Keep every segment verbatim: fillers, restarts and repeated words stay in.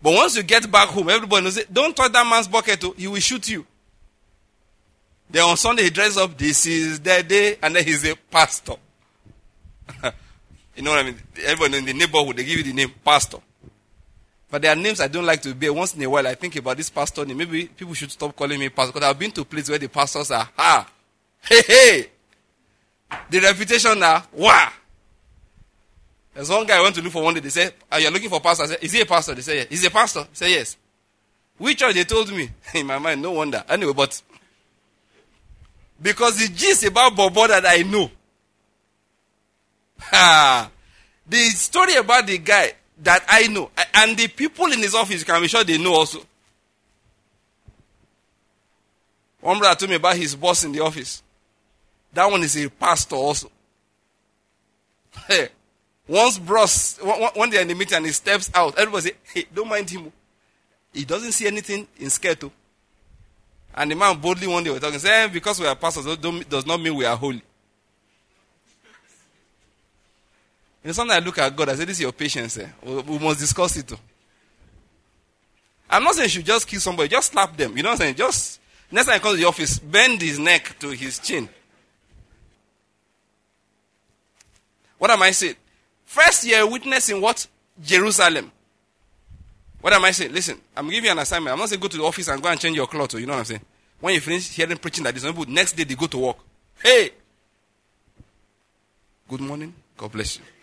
But once you get back home, everybody knows it. Don't touch that man's bucket, oh, he will shoot you. Then on Sunday, he dresses up, this is the day, and then he's a pastor. You know what I mean? Everyone in the neighborhood, they give you the name pastor. But there are names I don't like to bear. Once in a while, I think about this pastor name. Maybe people should stop calling me pastor. Because I've been to places where the pastors are, ha, hey, hey. The reputation now, wow. There's one guy I went to look for one day. They said, are you looking for pastor? I said, is he a pastor? They said, yes. Is he a pastor? I said, yes. Which church? They told me. In my mind, no wonder. Anyway, but because the gist about Bobo that I know. Ha. The story about the guy that I know, and the people in his office, you can be sure they know also. One brother told me about his boss in the office. That one is a pastor also. Hey, once bros, one day in the meeting and he steps out, everybody say, hey, don't mind him. He doesn't see anything in Sketo. And the man boldly one day was talking, say, because we are pastors, don't, does not mean we are holy. You know, sometimes I look at God, I say, this is your patience. Eh? We, we must discuss it too. I'm not saying you should just kill somebody, just slap them. You know what I'm saying? Just, next time I come to the office, bend his neck to his chin. What am I saying? First year witnessing what? Jerusalem. What am I saying? Listen, I'm giving you an assignment. I'm not saying go to the office and go and change your clothes. You know what I'm saying? When you finish hearing preaching like this, some people, next day they go to work. Hey! Good morning. God bless you.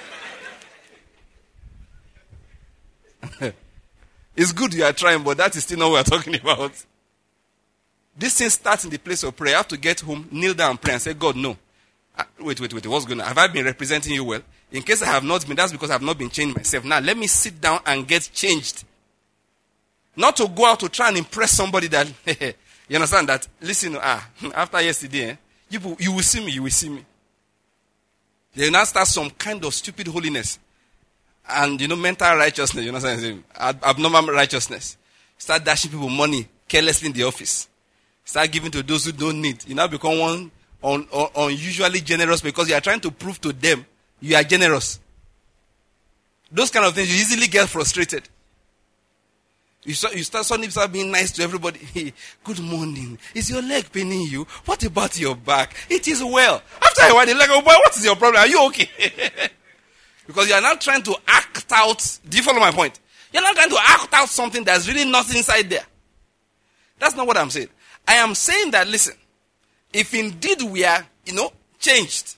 It's good you are trying, but that is still not what we're talking about. This thing starts in the place of prayer. I have to get home, kneel down and pray and say, God, no. Uh, wait, wait, wait. What's going on? Have I been representing you well? In case I have not been, that's because I have not been changed myself. Now, let me sit down and get changed. Not to go out to try and impress somebody that, you understand that, listen, ah, after yesterday, eh, you, you will see me, you will see me. They now start some kind of stupid holiness. And, you know, mental righteousness, you know what I'm saying? Ab- abnormal righteousness. Start dashing people money carelessly in the office. Start giving to those who don't need. You now become one un- un- unusually generous because you are trying to prove to them you are generous. Those kind of things, you easily get frustrated. You start, you start suddenly start being nice to everybody. Hey, good morning. Is your leg paining you? What about your back? It is well. After a while, they're like, oh boy, what is your problem? Are you okay? Because you are not trying to act out. Do you follow my point? You're not trying to act out something that's really not inside there. That's not what I'm saying. I am saying that, listen, if indeed we are, you know, changed,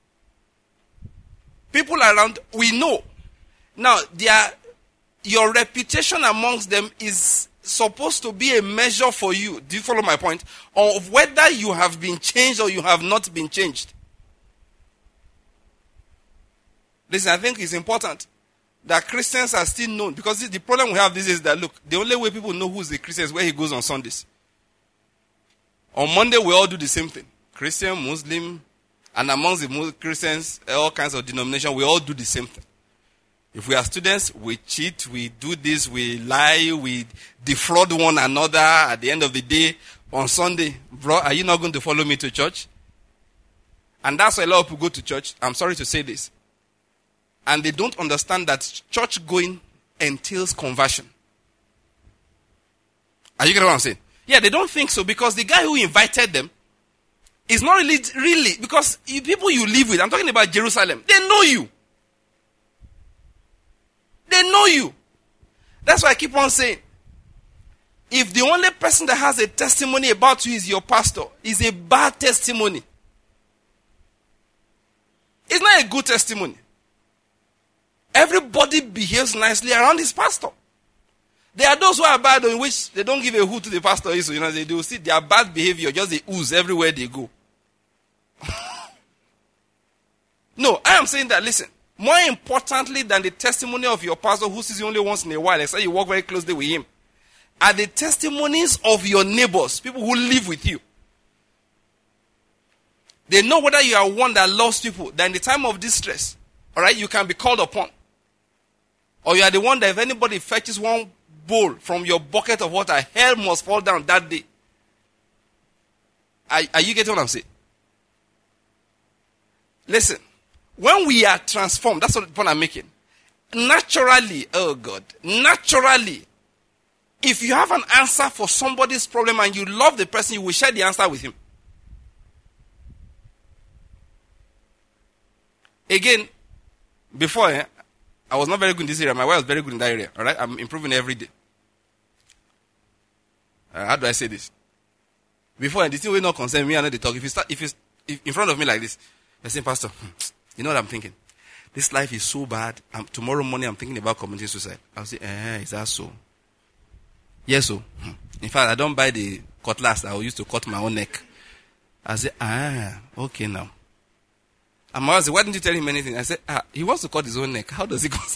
people around, we know. Now, their, your reputation amongst them is supposed to be a measure for you. Do you follow my point? Of whether you have been changed or you have not been changed. Listen, I think it's important that Christians are still known. Because the problem we have this is that, look, the only way people know who's a Christian is where he goes on Sundays. On Monday, we all do the same thing. Christian, Muslim, and amongst the Christians, all kinds of denominations, we all do the same thing. If we are students, we cheat, we do this, we lie, we defraud one another. At the end of the day, on Sunday, bro, are you not going to follow me to church? And that's why a lot of people go to church. I'm sorry to say this. And they don't understand that church going entails conversion. Are you getting what I'm saying? Yeah, they don't think so because the guy who invited them is not really, really, because people you live with, I'm talking about Jerusalem, they know you. They know you. That's why I keep on saying, if the only person that has a testimony about you is your pastor, is a bad testimony. It's not a good testimony. Everybody behaves nicely around his pastor. There are those who are bad in which they don't give a hoot to the pastor. So, you know, they do see their bad behavior, just they ooze everywhere they go. No, I am saying that, listen, more importantly than the testimony of your pastor who sees you only once in a while, except you work very closely with him, are the testimonies of your neighbors, people who live with you. They know whether you are one that loves people, that in the time of distress, all right, you can be called upon. Or you are the one that if anybody fetches one bowl from your bucket of water, hell must fall down that day. Are, are you getting what I'm saying? Listen, when we are transformed, that's what the point I'm making. naturally, oh God, naturally, if you have an answer for somebody's problem and you love the person, you will share the answer with him. Again, before, eh, I was not very good in this area. My wife was very good in that area. All right, I'm improving every day. Uh, how do I say this? Before, the thing will not concern me, I know they talk. If you start, if you, if in front of me like this, you're saying, Pastor, you know what I'm thinking? This life is so bad. I'm, tomorrow morning, I'm thinking about committing suicide. I'll say, eh, is that so? Yes, so. In fact, I don't buy the cutlass I used to cut my own neck. I say, ah, okay now. And my wife said, why didn't you tell him anything? I said, ah, he wants to cut his own neck. How does he cut?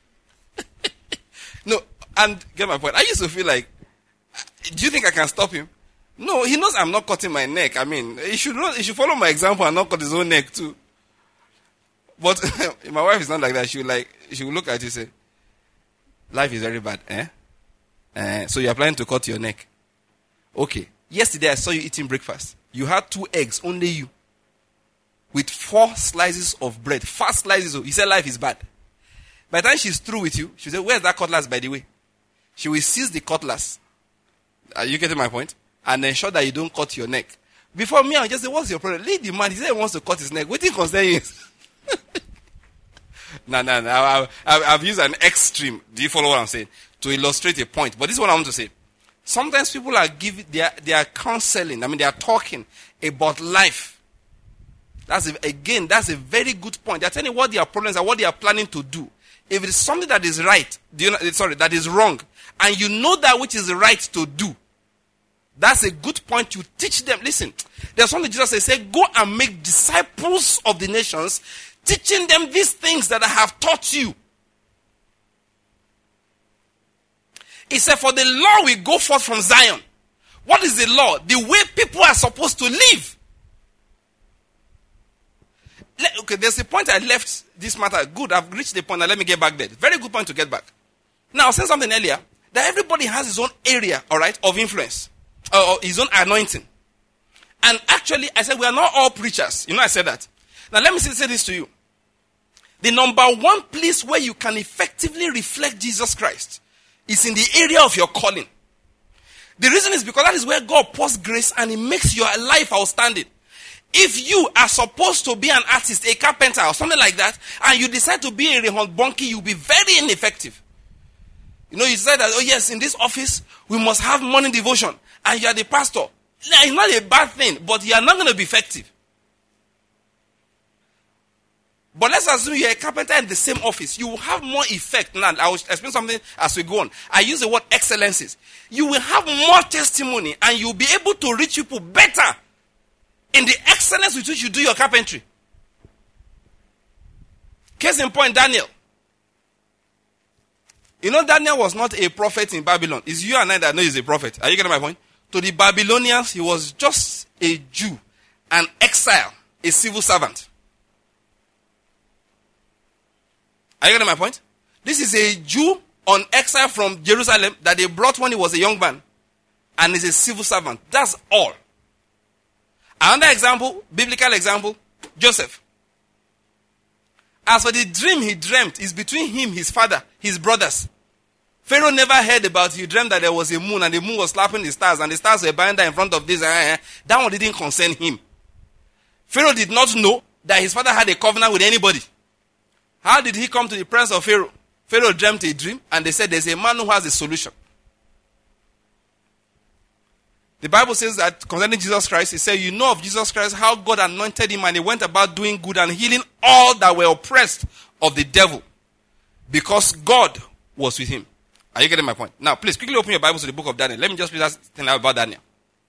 No, and get my point. I used to feel like, do you think I can stop him? No, he knows I'm not cutting my neck. I mean, he should not, he should follow my example and not cut his own neck too. But my wife is not like that. She will like, she will look at you and say, life is very bad, eh? Uh, so you're planning to cut your neck. Okay. Yesterday I saw you eating breakfast. You had two eggs, only you. With four slices of bread. Five slices of, he said life is bad. By the time she's through with you, she said, where's that cutlass, by the way? She will seize the cutlass. Are you getting my point? And ensure that you don't cut your neck. Before me, I just say, what's your problem? Leave the man. He said he wants to cut his neck. What do you concern you? No, no, no. I've, I've used an extreme. Do you follow what I'm saying? To illustrate a point. But this is what I want to say. Sometimes people are giving, they are, they are counseling. I mean, they are talking about life. That's a, again, that's a very good point. They're telling you what their problems are, what they are planning to do. If it is something that is right, do you know, sorry, that is wrong, and you know that which is right to do, that's a good point. You teach them. Listen, there's something Jesus says, say, go and make disciples of the nations, teaching them these things that I have taught you. He said, for the law will go forth from Zion. What is the law? The way people are supposed to live. Okay, there's a point I left this matter. Good, I've reached the point. Now let me get back there. Very good point to get back. Now, I was saying something earlier, that everybody has his own area, all right, of influence, or his own anointing. And actually, I said we are not all preachers. You know, I said that. Now, let me say this to you. The number one place where you can effectively reflect Jesus Christ is in the area of your calling. The reason is because that is where God pours grace and He makes your life outstanding. If you are supposed to be an artist, a carpenter, or something like that, and you decide to be a Rehon Bonki, you'll be very ineffective. You know, you said that, oh yes, in this office, we must have morning devotion, and you are the pastor. It's not a bad thing, but you are not going to be effective. But let's assume you're a carpenter in the same office. You will have more effect. Now, I will explain something as we go on. I use the word excellences. You will have more testimony, and you'll be able to reach people better in the excellence with which you do your carpentry. Case in point, Daniel. You know, Daniel was not a prophet in Babylon. It's you and I that know he's a prophet. Are you getting my point? To the Babylonians, he was just a Jew, an exile, a civil servant. Are you getting my point? This is a Jew on exile from Jerusalem that they brought when he was a young man, and is a civil servant. That's all. Another example, biblical example, Joseph. As for the dream he dreamt, is between him, his father, his brothers. Pharaoh never heard about it. He dreamt that there was a moon, and the moon was slapping the stars, and the stars were binding in front of this. Uh, that one didn't concern him. Pharaoh did not know that his father had a covenant with anybody. How did he come to the presence of Pharaoh? Pharaoh dreamt a dream, and they said there's a man who has a solution. The Bible says that concerning Jesus Christ, it says, you know of Jesus Christ, how God anointed him, and he went about doing good and healing all that were oppressed of the devil, because God was with him. Are you getting my point? Now, please quickly open your Bibles to the book of Daniel. Let me just read that thing out about Daniel.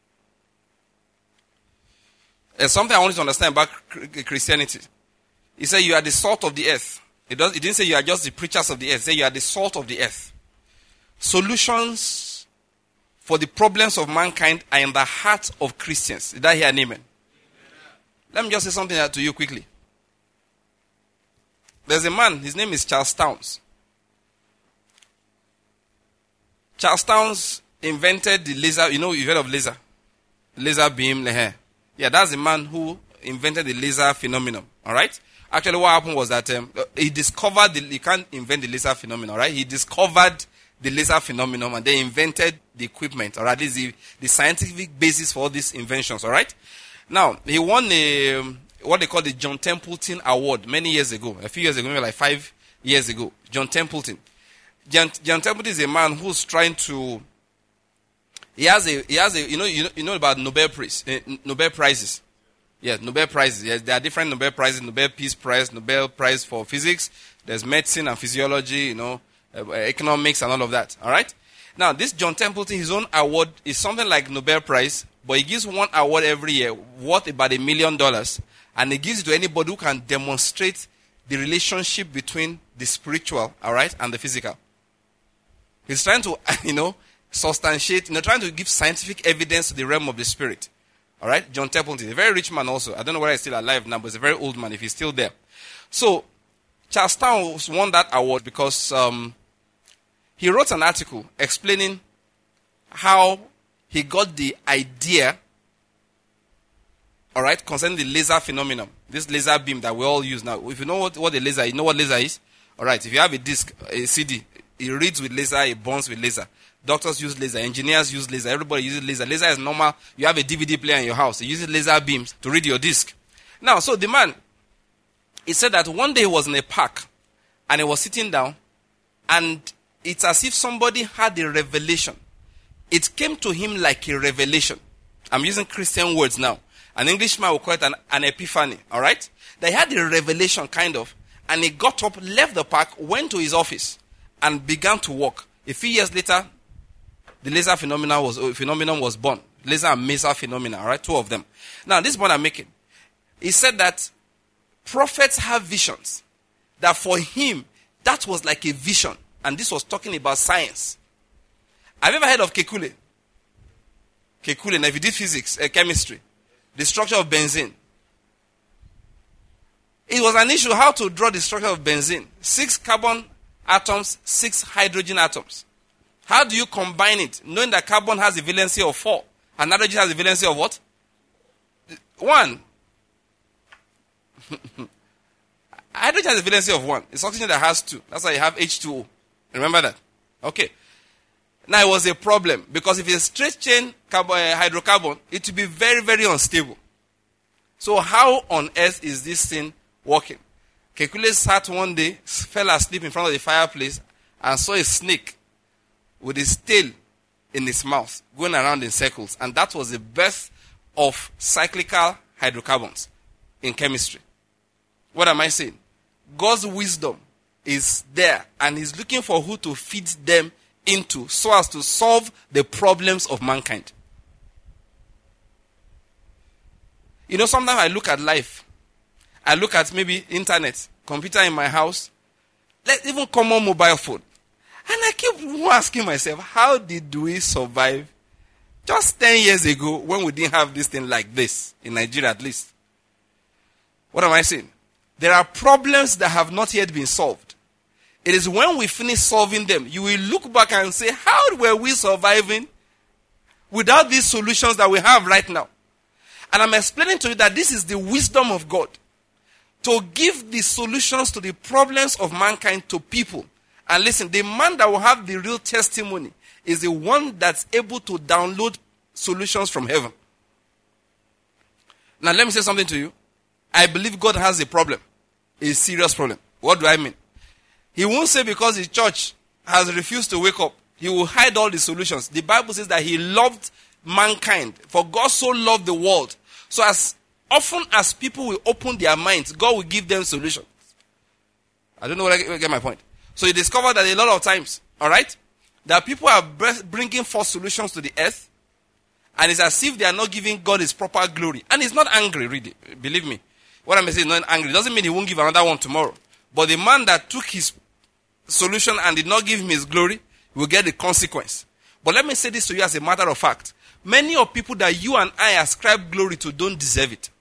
There's something I want you to understand about Christianity. He said you are the salt of the earth. It, does, it didn't say you are just the preachers of the earth. It said you are the salt of the earth. Solutions for the problems of mankind are in the heart of Christians. Did I hear an amen? Amen. Let me just say something to you quickly. There's a man, his name is Charles Towns. Charles Towns invented the laser. You know, you've heard of laser. Laser beam. Yeah, that's the man who invented the laser phenomenon. All right? Actually, what happened was that um, he discovered, the, you can't invent the laser phenomenon, right? He discovered the laser phenomenon and they invented the equipment, or at least the, the scientific basis for all these inventions, all right? Now, he won a, um, what they call the John Templeton Award many years ago, a few years ago, maybe like five years ago. John Templeton. John, John Templeton is a man who's trying to, he has a, he has a, you know, you know, you know about Nobel Prize, uh, Nobel Prizes. Yes, Nobel Prizes. Yes, there are different Nobel Prizes, Nobel Peace Prize, Nobel Prize for Physics. There's medicine and physiology, you know, uh, economics and all of that. All right? Now, this John Templeton, his own award is something like Nobel Prize, but he gives one award every year worth about a million dollars, and he gives it to anybody who can demonstrate the relationship between the spiritual, all right, and the physical. He's trying to, you know, substantiate, you know, trying to give scientific evidence to the realm of the spirit. All right, John Templeton, a very rich man also. I don't know whether he's still alive now, but he's a very old man if he's still there. So, Charles Towns won that award because um, he wrote an article explaining how he got the idea, all right, concerning the laser phenomenon. This laser beam that we all use now. If you know what, what the laser is, you know what laser is? All right, if you have a disc, a C D, it reads with laser, it burns with laser. Doctors use laser, engineers use laser, everybody uses laser. Laser is normal. You have a D V D player in your house. You use laser beams to read your disc. Now, so the man, he said that one day he was in a park and he was sitting down and it's as if somebody had a revelation. It came to him like a revelation. I'm using Christian words now. An Englishman will call it an, an epiphany, all right? They had a revelation, kind of, and he got up, left the park, went to his office and began to work. A few years later, the laser phenomenon was, uh, phenomenon was born. Laser and maser phenomena, all right? Two of them. Now, this point I'm making. He said that prophets have visions. That for him, that was like a vision. And this was talking about science. Have you ever heard of Kekule? Kekule, now if you did physics, uh, chemistry, the structure of benzene. It was an issue how to draw the structure of benzene. Six carbon atoms, six hydrogen atoms. How do you combine it? Knowing that carbon has a valency of four. And hydrogen has a valency of what? One. Hydrogen has a valency of one. It's oxygen that has two. That's why you have H two O. Remember that? Okay. Now it was a problem. Because if it's a straight chain carbon, uh, hydrocarbon, it will be very, very unstable. So how on earth is this thing working? Kekule sat one day, fell asleep in front of the fireplace, and saw a snake with his tail in his mouth, going around in circles. And that was the birth of cyclical hydrocarbons in chemistry. What am I saying? God's wisdom is there, and he's looking for who to feed them into so as to solve the problems of mankind. You know, sometimes I look at life. I look at maybe internet, computer in my house, let even common mobile phone. And I keep asking myself, how did we survive just ten years ago when we didn't have this thing like this, in Nigeria at least? What am I saying? There are problems that have not yet been solved. It is when we finish solving them, you will look back and say, how were we surviving without these solutions that we have right now? And I'm explaining to you that this is the wisdom of God, to give the solutions to the problems of mankind to people. And listen, the man that will have the real testimony is the one that's able to download solutions from heaven. Now let me say something to you. I believe God has a problem, a serious problem. What do I mean? He won't say because the church has refused to wake up, he will hide all the solutions. The Bible says that he loved mankind, for God so loved the world. So as often as people will open their minds, God will give them solutions. I don't know whether I get my point. So you discover that a lot of times, all right, that people are bringing forth solutions to the earth, and it's as if they are not giving God his proper glory. And he's not angry, really. Believe me. What I'm saying is not angry. It doesn't mean he won't give another one tomorrow. But the man that took his solution and did not give him his glory will get the consequence. But let me say this to you as a matter of fact. Many of people that you and I ascribe glory to don't deserve it.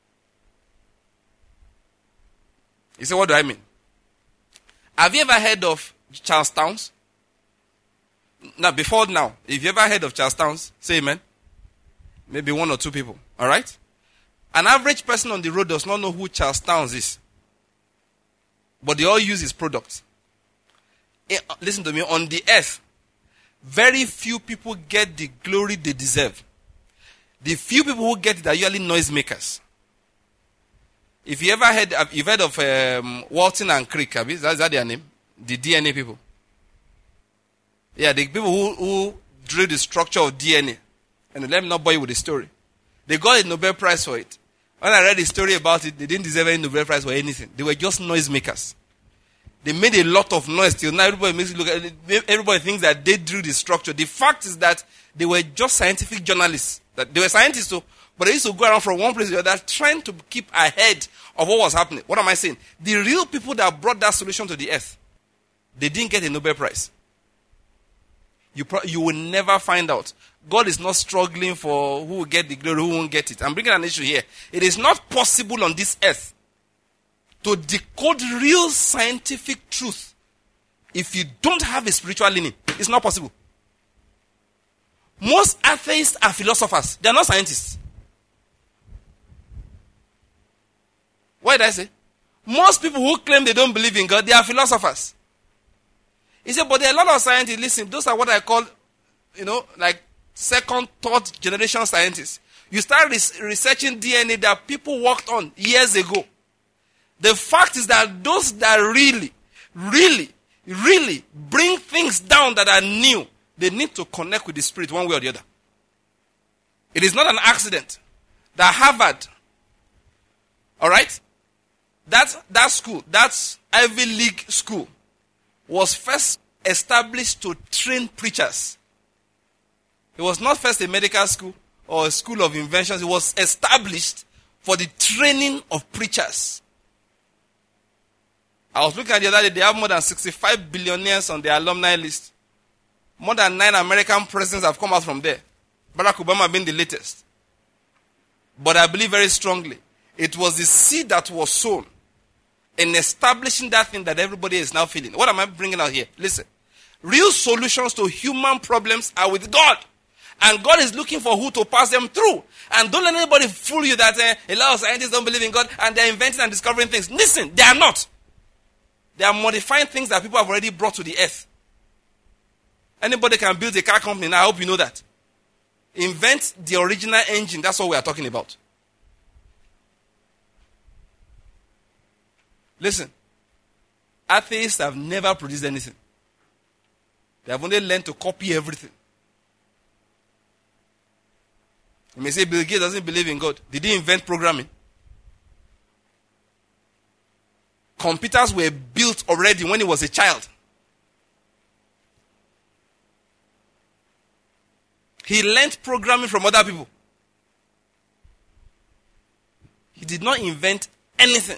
You say, what do I mean? Have you ever heard of Charles Towns? Now, before now, if you ever heard of Charles Towns, say amen. Maybe one or two people. All right? An average person on the road does not know who Charles Towns is. but they all use his products. Eh, Listen to me, on the earth, very few people get the glory they deserve. The few people who get it are usually noisemakers. If you ever heard, you've heard of um, Walton and Crick, have you? Is that, is that their name? The D N A people. Yeah, the people who, who drew the structure of D N A. And let me not bore you with the story. They got a Nobel Prize for it. When I read the story about it, they didn't deserve any Nobel Prize for anything. They were just noisemakers. They made a lot of noise till now. Everybody makes it look. Everybody thinks that they drew the structure. The fact is that they were just scientific journalists. That they were scientists too, but they used to go around from one place to the other, trying to keep ahead of what was happening. What am I saying? The real people that brought that solution to the earth, they didn't get a Nobel Prize. You pro- you will never find out. God is not struggling for who will get the glory, who won't get it. I'm bringing an issue here. It is not possible on this earth to decode real scientific truth if you don't have a spiritual leaning. It's not possible. Most atheists are philosophers. They are not scientists. What did I say? Most people who claim they don't believe in God, they are philosophers. He said, but there are a lot of scientists. Listen, those are what I call, you know, like second, third generation scientists. You start res- researching D N A that people worked on years ago. The fact is that those that really, really, really bring things down that are new, they need to connect with the Spirit one way or the other. It is not an accident that Harvard, all right, that, that school, that Ivy League school, was first established to train preachers. It was not first a medical school or a school of inventions. It was established for the training of preachers. I was looking at the other day, they have more than sixty-five billionaires on their alumni list. More than nine American presidents have come out from there. Barack Obama being the latest. But I believe very strongly, it was the seed that was sown in establishing that thing that everybody is now feeling. What am I bringing out here? Listen. Real solutions to human problems are with God. And God is looking for who to pass them through. And don't let anybody fool you that uh, a lot of scientists don't believe in God and they're inventing and discovering things. Listen, they are not. They are modifying things that people have already brought to the earth. Anybody can build a car company now. I hope you know that. Invent the original engine. That's what we are talking about. Listen. Atheists have never produced anything. They have only learned to copy everything. You may say Bill Gates doesn't believe in God. Did he invent programming? Computers were built already when he was a child. He learned programming from other people. He did not invent anything.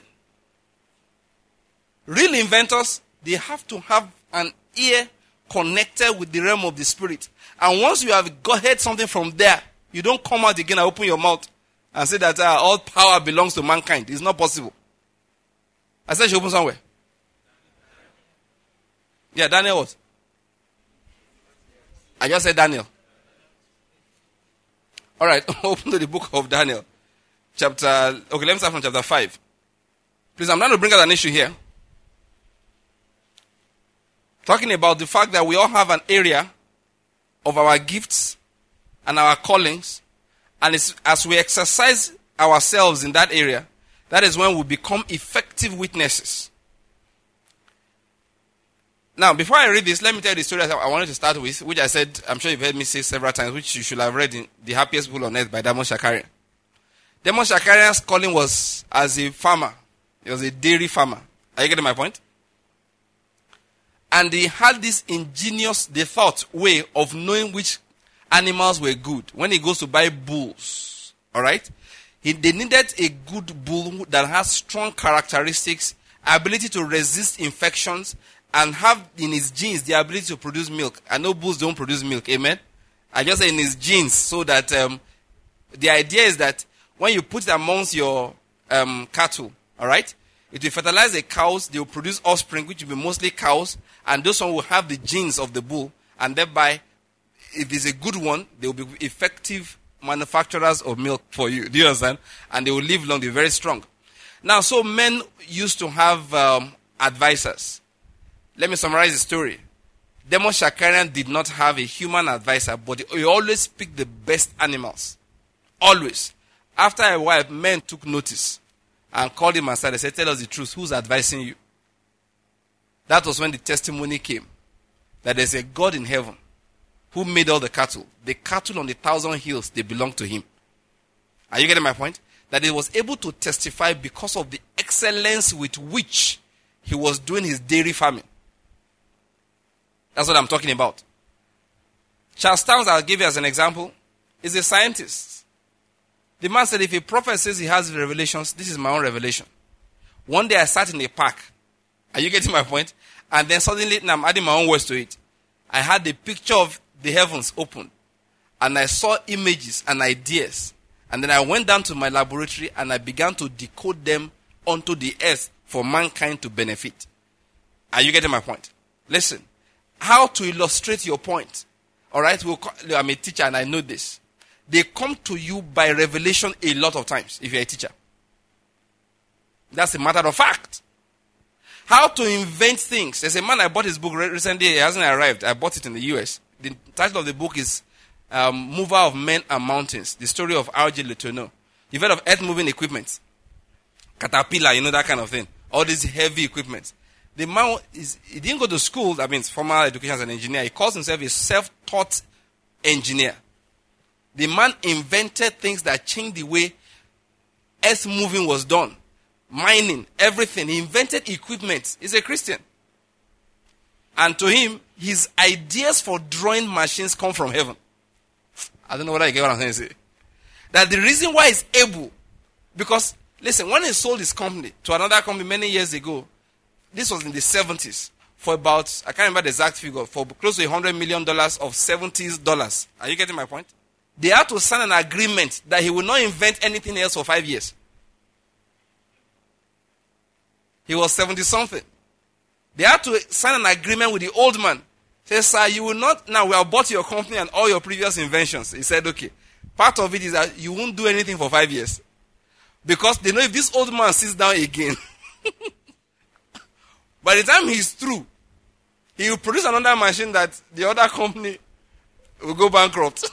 Real inventors, they have to have an ear connected with the realm of the spirit. And once you have got heard something from there, you don't come out again and open your mouth and say that uh, all power belongs to mankind. It's not possible. I said you open somewhere. Yeah, Daniel what? I just said Daniel. All right, open to the book of Daniel. Chapter, okay, let me start from chapter five. Please, I'm trying to bring out an issue here. Talking about the fact that we all have an area of our gifts and our callings. And it's, as we exercise ourselves in that area, that is when we become effective witnesses. Now, before I read this, let me tell you the story I wanted to start with, which I said, I'm sure you've heard me say several times, which you should have read in The Happiest People on Earth by Damon Shakarian. Damon Shakarian's calling was as a farmer. He was a dairy farmer. Are you getting my point? And he had this ingenious, they thought, way of knowing which animals were good. When he goes to buy bulls, all right? He, they needed a good bull that has strong characteristics, ability to resist infections, and have in his genes the ability to produce milk. I know bulls don't produce milk, amen? I just say in his genes, so that um, the idea is that when you put it amongst your um, cattle, all right, it will fertilize the cows, they will produce offspring, which will be mostly cows, and those one will have the genes of the bull, and thereby, if it's a good one, they will be effective manufacturers of milk for you. Do you understand? And they will live long, they're very strong. Now, so men used to have um, advisors. Let me summarize the story. Demos Shakarian did not have a human advisor, but he always picked the best animals. Always. After a while, men took notice and called him aside and said, tell us the truth. Who's advising you? That was when the testimony came. That there's a God in heaven who made all the cattle. The cattle on the thousand hills, they belong to him. Are you getting my point? That he was able to testify because of the excellence with which he was doing his dairy farming. That's what I'm talking about. Charles Towns, I'll give you as an example, is a scientist. The man said, if a prophet says he has revelations, this is my own revelation. One day I sat in a park. Are you getting my point? And then suddenly, now I'm adding my own words to it. I had the picture of the heavens open. And I saw images and ideas. And then I went down to my laboratory and I began to decode them onto the earth for mankind to benefit. Are you getting my point? Listen. How to illustrate your point. Alright, we'll call, I'm a teacher and I know this. They come to you by revelation a lot of times if you're a teacher. That's a matter of fact. How to invent things. There's a man, I bought his book recently, it hasn't arrived. I bought it in the U S. The title of the book is um, Mover of Men and Mountains. The story of R J Letourneau. You've heard of earth moving equipment. Caterpillar, you know, that kind of thing. All these heavy equipment. The man, is, he didn't go to school, that means formal education as an engineer. He calls himself a self-taught engineer. The man invented things that changed the way earth moving was done. Mining, everything. He invented equipment. He's a Christian. And to him, his ideas for drawing machines come from heaven. I don't know whether you get what I'm saying to say. That the reason why he's able, because, listen, when he sold his company to another company many years ago, this was in the seventies, for about, I can't remember the exact figure, for close to one hundred million dollars of seventies dollars. Are you getting my point? They had to sign an agreement that he will not invent anything else for five years. He was seventy-something. They had to sign an agreement with the old man. He said, sir, you will not, now we have bought your company and all your previous inventions. He said, okay. Part of it is that you won't do anything for five years. Because they know if this old man sits down again, by the time he's through, he will produce another machine that the other company will go bankrupt.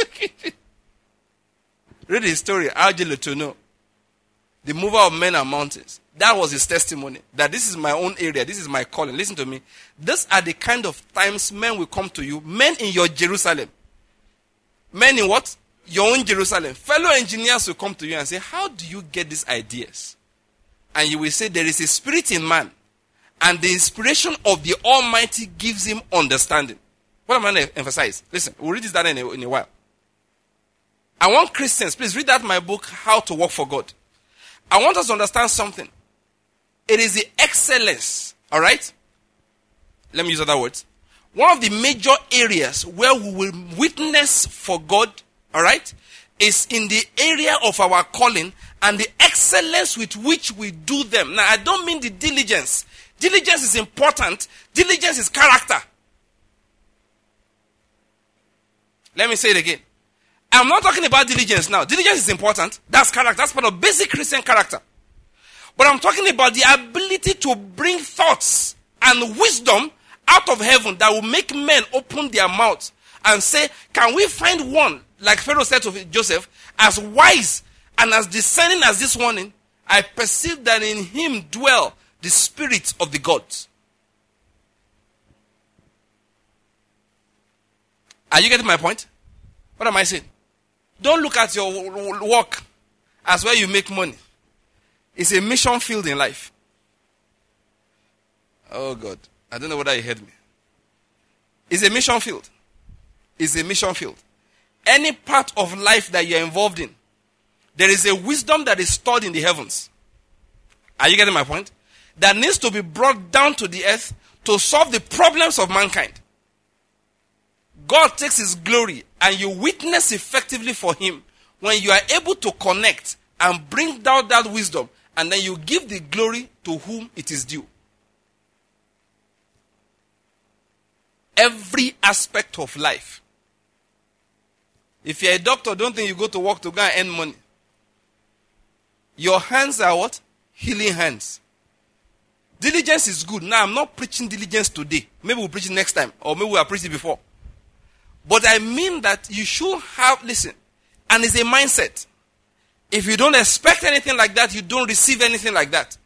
Read his story, R J Letourneau, the mover of men and mountains. That was his testimony. That this is my own area. This is my calling. Listen to me. These are the kind of times men will come to you. Men in your Jerusalem. Men in what? Your own Jerusalem. Fellow engineers will come to you and say, how do you get these ideas? And you will say, there is a spirit in man. And the inspiration of the Almighty gives him understanding. What am I going to emphasize? Listen, we'll read this down in a, in a while. I want Christians, please read that my book, How to Work for God. I want us to understand something. It is the excellence, all right? Let me use other words. One of the major areas where we will witness for God, all right, is in the area of our calling and the excellence with which we do them. Now, I don't mean the diligence. Diligence is important. Diligence is character. Let me say it again. I'm not talking about diligence now. Diligence is important. That's character. That's part of basic Christian character. But I'm talking about the ability to bring thoughts and wisdom out of heaven that will make men open their mouths and say, can we find one, like Pharaoh said to Joseph, as wise and as discerning as this one? I perceive that in him dwell the spirits of the gods. Are you getting my point? What am I saying? Don't look at your work as where you make money. It's a mission field in life. Oh God. I don't know whether you heard me. It's a mission field. It's a mission field. Any part of life that you're involved in, there is a wisdom that is stored in the heavens. Are you getting my point? That needs to be brought down to the earth to solve the problems of mankind. God takes his glory and you witness effectively for him when you are able to connect and bring down that wisdom, and then you give the glory to whom it is due. Every aspect of life. If you're a doctor, don't think you go to work to go and earn money. Your hands are what? Healing hands. Diligence is good. Now, I'm not preaching diligence today. Maybe we'll preach it next time. Or maybe we'll preach it before. But I mean that you should have, listen, and it's a mindset. If you don't expect anything like that, you don't receive anything like that.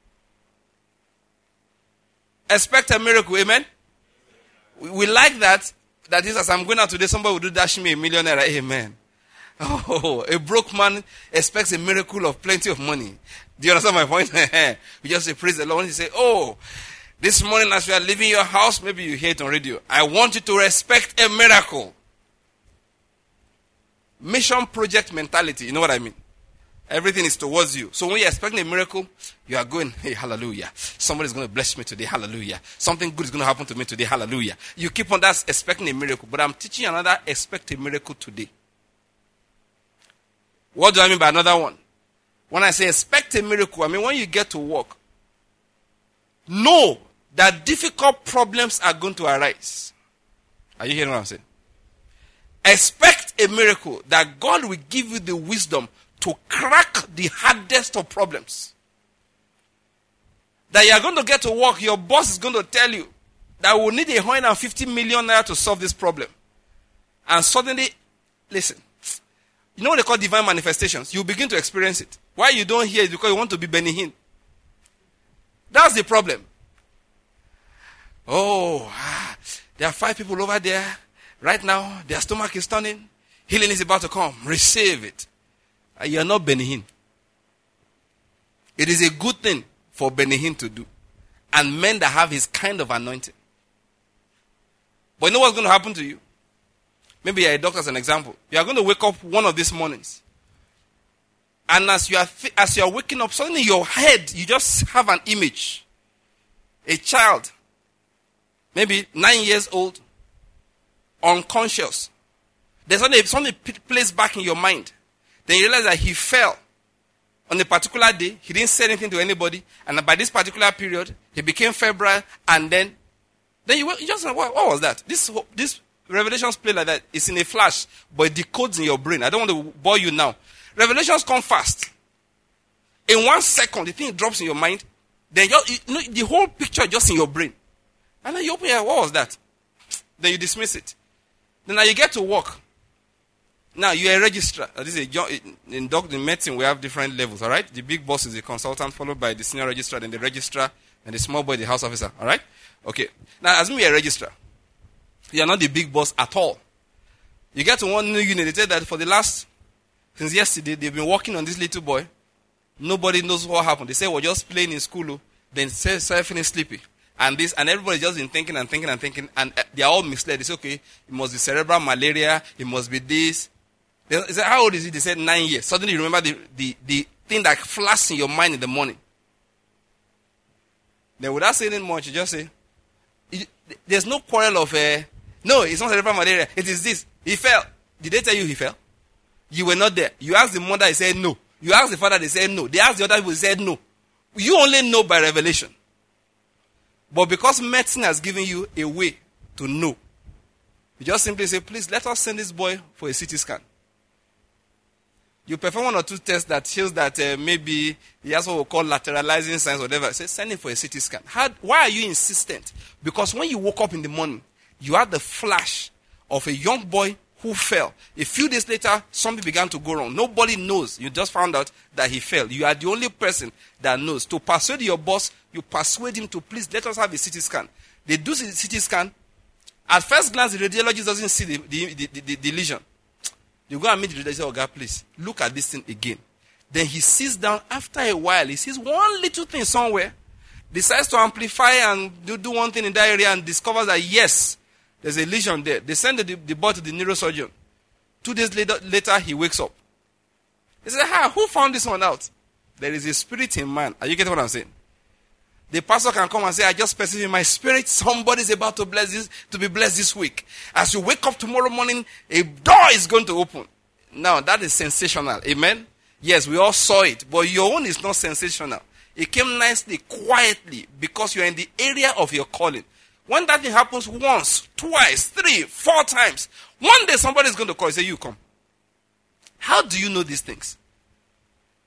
Expect a miracle, amen? We, we like that. That is, as I'm going out today, somebody will do dash me a millionaire, amen. Oh, a broke man expects a miracle of plenty of money. Do you understand my point? We just say, praise the Lord. And you say, oh, this morning as you are leaving your house, maybe you hear it on radio. I want you to expect a miracle. Mission project mentality. You know what I mean? Everything is towards you. So when you're expecting a miracle, you are going, hey, hallelujah. Somebody's going to bless me today, hallelujah. Something good is going to happen to me today, hallelujah. You keep on that expecting a miracle. But I'm teaching you another expect a miracle today. What do I mean by another one? When I say expect a miracle, I mean when you get to work, know that difficult problems are going to arise. Are you hearing what I'm saying? Expect a miracle that God will give you the wisdom to crack the hardest of problems. That you are going to get to work, your boss is going to tell you that we need a one hundred fifty million naira to solve this problem. And suddenly, listen, you know what they call divine manifestations? You begin to experience it. Why you don't hear it? Because you want to be Benny Hinn. That's the problem. Oh, ah, there are five people over there. Right now, their stomach is turning. Healing is about to come. Receive it. You are not Benny Hinn. It is a good thing for Benny Hinn to do. And men that have his kind of anointing. But you know what's going to happen to you? Maybe you're a doctor as an example. You are going to wake up one of these mornings. And as you are as you are waking up, suddenly in your head, you just have an image. A child, maybe nine years old, unconscious. There's something, something placed back in your mind. Then you realize that he fell on a particular day. He didn't say anything to anybody. And by this particular period, he became febrile. And then, then you, you just know, what, what was that? This, this revelations play like that. It's in a flash, but it decodes in your brain. I don't want to bore you now. Revelations come fast. In one second, the thing drops in your mind. Then you, you know, the whole picture just in your brain. And then you open your, what was that? Then you dismiss it. Then now you get to work. Now, you're a registrar. This is a, in, in medicine, we have different levels, all right? The big boss is a consultant, followed by the senior registrar, then the registrar, and the small boy, the house officer, all right? Okay. Now, as me, you're a registrar. You're not the big boss at all. You get to one new unit. They say that for the last, since yesterday, they've been working on this little boy. Nobody knows what happened. They say, we're just playing in school. Then say, surfing is sleepy. And this, and everybody's just been thinking and thinking and thinking, and they're all misled. They say, okay, it must be cerebral malaria, it must be this. They said, how old is he? They said nine years. Suddenly you remember the, the, the thing that flashed in your mind in the morning. Then without saying much, you just say, there's no quarrel of, uh, no, it's not cerebral malaria. It is this. He fell. Did they tell you he fell? You were not there. You asked the mother, he said no. You asked the father, they said no. They asked the other people, they said no. You only know by revelation. But because medicine has given you a way to know, you just simply say, please, let us send this boy for a C T scan. You perform one or two tests that shows that uh, maybe he has what we call lateralizing signs or whatever. Say, send him for a C T scan. How, why are you insistent? Because when you woke up in the morning, you had the flash of a young boy who fell. A few days later, something began to go wrong. Nobody knows. You just found out that he fell. You are the only person that knows. To persuade your boss, you persuade him to please let us have a C T scan. They do the C T scan. At first glance, the radiologist doesn't see the, the, the, the, the lesion. You go and meet the radiologist and say, oh God, please, look at this thing again. Then he sits down. After a while, he sees one little thing somewhere, decides to amplify and do, do one thing in that area and discovers that, yes, there's a lesion there. They send the, the boy to the neurosurgeon. Two days later, later, he wakes up. He says, ah, who found this one out? There is a spirit in man. Are you getting what I'm saying? The pastor can come and say, I just perceive in my spirit, somebody's about to bless this, to be blessed this week. As you wake up tomorrow morning, a door is going to open. Now, that is sensational. Amen? Yes, we all saw it, but your own is not sensational. It came nicely, quietly, because you're in the area of your calling. When that thing happens once, twice, three, four times, one day somebody is going to call and say, you come. How do you know these things?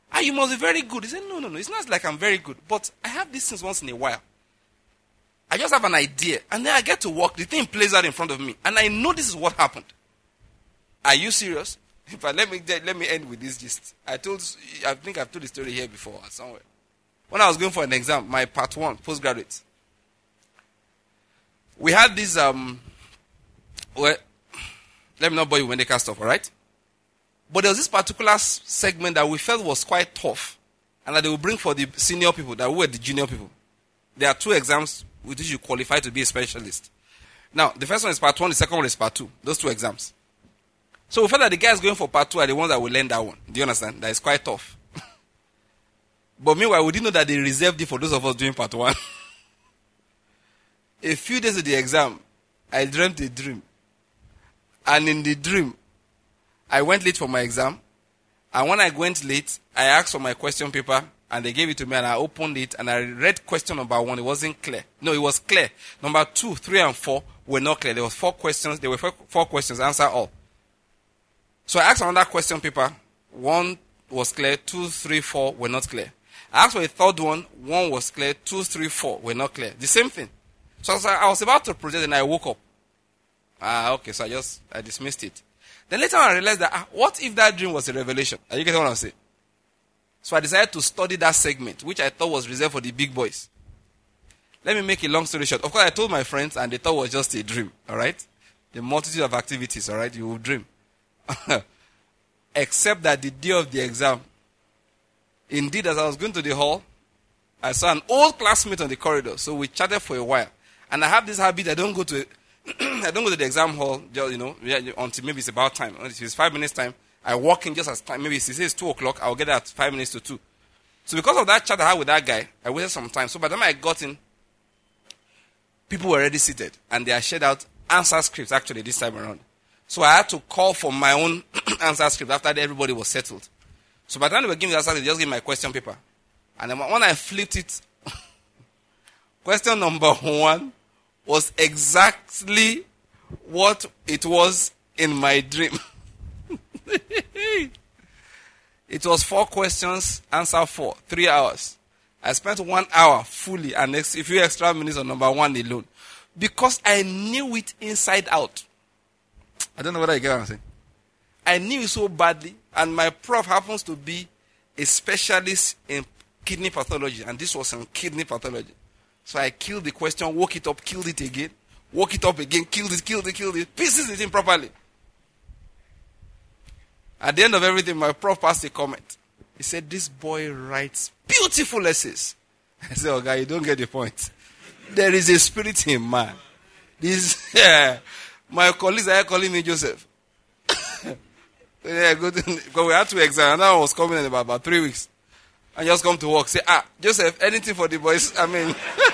Ah, you must be very good. He said, no, no, no. It's not like I'm very good. But I have these things once in a while. I just have an idea. And then I get to work. The thing plays out in front of me. And I know this is what happened. Are you serious? But let me let me end with this gist. I told, I think I've told the story here before somewhere. When I was going for an exam, my part one, postgraduate, we had this, um, well, let me not bore you when they cast off, all right? But there was this particular segment that we felt was quite tough, and that they would bring for the senior people, that we were the junior people. There are two exams with which you qualify to be a specialist. Now, the first one is part one, the second one is part two. Those two exams. So we felt that the guys going for part two are the ones that will learn that one. Do you understand? That is quite tough. But meanwhile, we didn't know that they reserved it for those of us doing part one. A few days of the exam, I dreamt a dream. And in the dream, I went late for my exam. And when I went late, I asked for my question paper. And they gave it to me and I opened it. And I read question number one. It wasn't clear. No, it was clear. Number two, three, and four were not clear. There were four questions. There were four, four questions. Answer all. So I asked another question paper. One was clear. Two, three, four were not clear. I asked for a third one. One was clear. Two, three, four were not clear. The same thing. So I was, I was about to project and I woke up. Ah, okay. So I just, I dismissed it. Then later on I realized that, ah, what if that dream was a revelation? Are you getting what I'm saying? So I decided to study that segment, which I thought was reserved for the big boys. Let me make a long story short. Of course, I told my friends and they thought it was just a dream. All right? The multitude of activities, all right? You will dream. Except that the day of the exam, indeed, as I was going to the hall, I saw an old classmate on the corridor. So we chatted for a while. And I have this habit, I don't go to I don't go to the exam hall, just, you know, until maybe it's about time. If it's five minutes time, I walk in just as time. Maybe if it says two o'clock, I'll get there at five minutes to two. So because of that chat I had with that guy, I waited some time. So by the time I got in, people were already seated. And they had shared out answer scripts actually this time around. So I had to call for my own answer script after everybody was settled. So by the time they were giving the answer, they just gave me my question paper. And then when I flipped it, question number one was exactly what it was in my dream. It was four questions, answer four, three hours. I spent one hour fully and a few extra minutes on number one alone. Because I knew it inside out. I don't know whether you get what I'm saying. I knew it so badly. And my prof happens to be a specialist in kidney pathology. And this was in kidney pathology. So I killed the question, woke it up, killed it again. Woke it up again, killed it, killed it, killed it. Pieces it in properly. At the end of everything, my prof passed a comment. He said, this boy writes beautiful essays. I said, oh, guy, you don't get the point. There is a spirit in man. This, yeah, my colleagues are calling me Joseph. Yeah, good. Because we had to exam. And I was coming in about, about three weeks. And just come to work. Say, ah, Joseph, anything for the boys? I mean.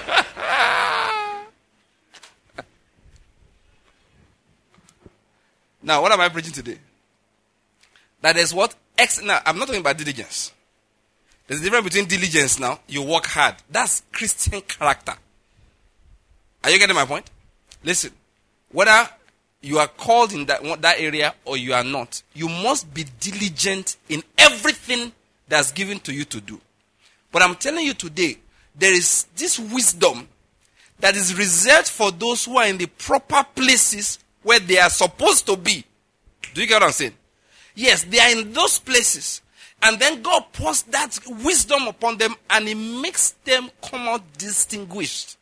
Now, what am I preaching today? That is what? Ex- now, I'm not talking about diligence. There's a difference between diligence now. You work hard. That's Christian character. Are you getting my point? Listen. Whether you are called in that, that area or you are not, you must be diligent in everything that's given to you to do. But I'm telling you today, there is this wisdom that is reserved for those who are in the proper places where they are supposed to be. Do you get what I'm saying? Yes, they are in those places. And then God pours that wisdom upon them and He makes them come out distinguished.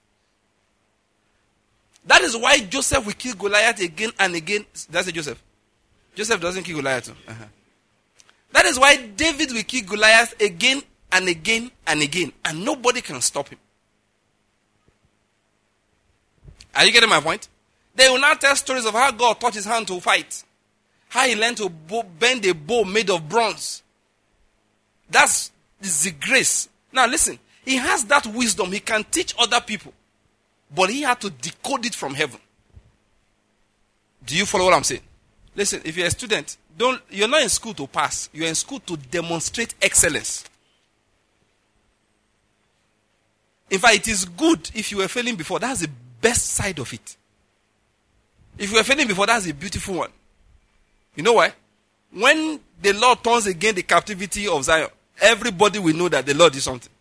That is why Joseph will kill Goliath again and again. That's it, Joseph. Joseph doesn't kill Goliath. Uh-huh. That is why David will kill Goliath again and again and again. And nobody can stop him. Are you getting my point? They will now tell stories of how God taught his hand to fight. How he learned to bow, bend a bow made of bronze. That's the grace. Now listen, he has that wisdom. He can teach other people. But he had to decode it from heaven. Do you follow what I'm saying? Listen, if you're a student, don't you're not in school to pass. You're in school to demonstrate excellence. In fact, it is good if you were failing before. That's the best side of it. If you were failing before, that's a beautiful one. You know why? When the Lord turns again the captivity of Zion, everybody will know that the Lord is something.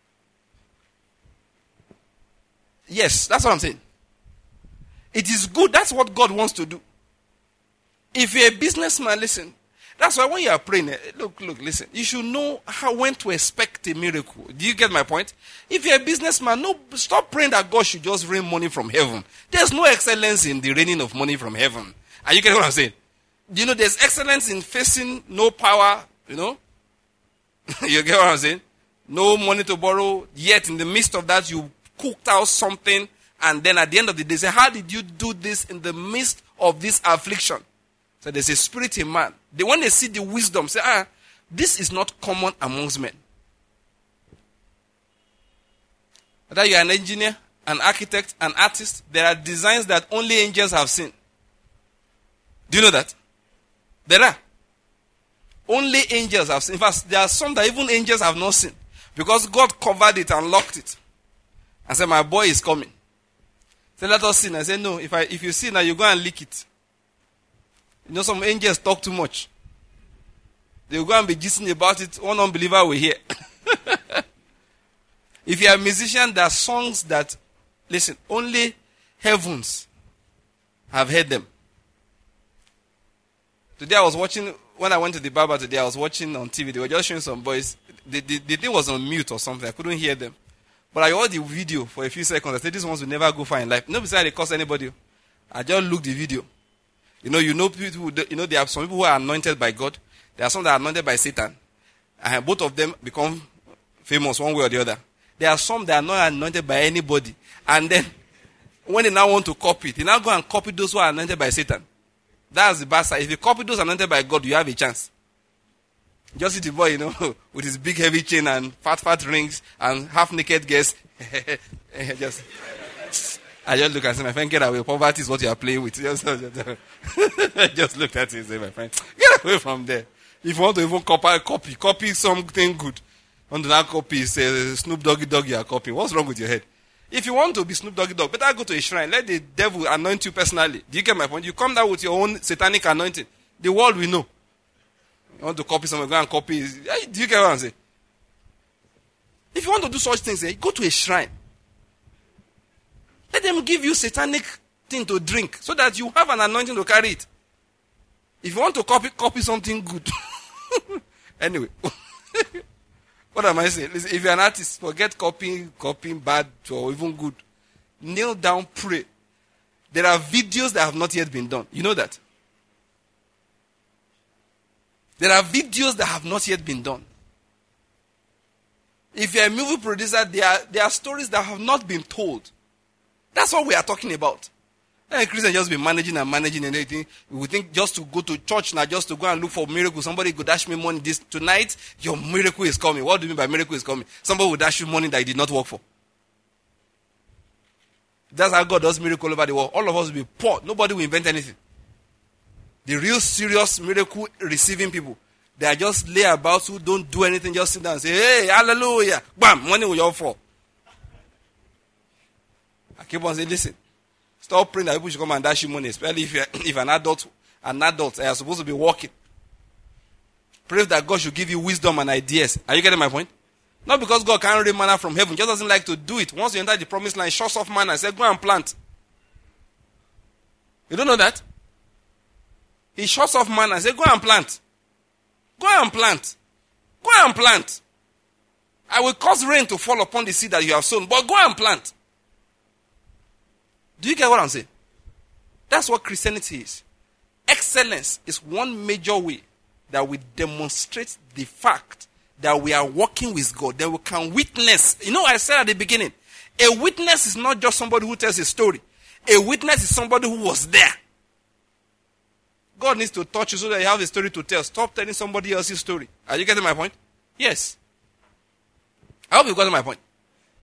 Yes, that's what I'm saying. It is good. That's what God wants to do. If you're a businessman, listen. That's why when you are praying, look, look, listen. You should know how when to expect a miracle. Do you get my point? If you're a businessman, no, stop praying that God should just rain money from heaven. There's no excellence in the raining of money from heaven. Are you getting what I'm saying? You know, there's excellence in facing no power, you know. You get what I'm saying? No money to borrow, yet in the midst of that, you cooked out something, and then at the end of the day, say, how did you do this in the midst of this affliction? So there's a spirit in man. They, when they see the wisdom, say, ah, this is not common amongst men. Whether you're an engineer, an architect, an artist, there are designs that only angels have seen. Do you know that? There are. Only angels have seen. In fact, there are some that even angels have not seen. Because God covered it and locked it. And said, my boy is coming. Say, let us see. And I said, no, if I if you see now, you go and leak it. You know, some angels talk too much. They will go and be gisting about it. One unbeliever will hear. If you are a musician, there are songs that, listen, only heavens have heard them. Today I was watching, when I went to the barber today, I was watching on T V. They were just showing some boys. The, the, the thing was on mute or something. I couldn't hear them. But I heard the video for a few seconds. I said, these ones will never go far in life. No, besides they curse anybody. I just looked the video. You know, you know, people who, you know, there are some people who are anointed by God. There are some that are anointed by Satan. And both of them become famous one way or the other. There are some that are not anointed by anybody. And then, when they now want to copy it, they now go and copy those who are anointed by Satan. That's the bad side. If you copy those anointed by God, you have a chance. Just see the boy, you know, with his big heavy chain and fat, fat rings and half naked girls. just, I just look and say, my friend, get away. Poverty is what you are playing with. Just, just, just look at it and say, my friend, get away from there. If you want to even copy, copy, copy something good, on the now copy, say Snoop Doggy Dogg you are copying. What's wrong with your head? If you want to be Snoop Doggy Dogg, better go to a shrine. Let the devil anoint you personally. Do you get my point? You come down with your own satanic anointing. The world will know. You want to copy someone, go and copy. Do you get what I'm saying? If you want to do such things, eh, go to a shrine. Let them give you satanic thing to drink so that you have an anointing to carry it. If you want to copy, copy something good. Anyway. What am I saying? Listen, if you're an artist, forget copying, copying bad or even good. Kneel down, pray. There are videos that have not yet been done. You know that? There are videos that have not yet been done. If you're a movie producer, there are, there are stories that have not been told. That's what we are talking about. And Christians just be managing and managing and everything. We think just to go to church now, just to go and look for miracles. Somebody could dash me money this tonight. Your miracle is coming. What do you mean by miracle is coming? Somebody will dash you money that you did not work for. That's how God does miracle over the world. All of us will be poor. Nobody will invent anything. The real serious miracle receiving people, they are just lay about who don't do anything, just sit down and say, hey, hallelujah. Bam, money will all fall. I keep on saying, listen. Stop praying that people should come and dash you money, especially if you're if an adult, an adult, you are supposed to be working. Pray that God should give you wisdom and ideas. Are you getting my point? Not because God can't rain manna from heaven, just doesn't like to do it. Once you enter the promised land, shuts off manna and says, go and plant. You don't know that? He shuts off manna and says, go and plant. Go and plant. Go and plant. I will cause rain to fall upon the seed that you have sown, but go and plant. Do you get what I'm saying? That's what Christianity is. Excellence is one major way that we demonstrate the fact that we are working with God, that we can witness. You know, I said at the beginning, a witness is not just somebody who tells a story. A witness is somebody who was there. God needs to touch you so that you have a story to tell. Stop telling somebody else's story. Are you getting my point? Yes. I hope you got my point.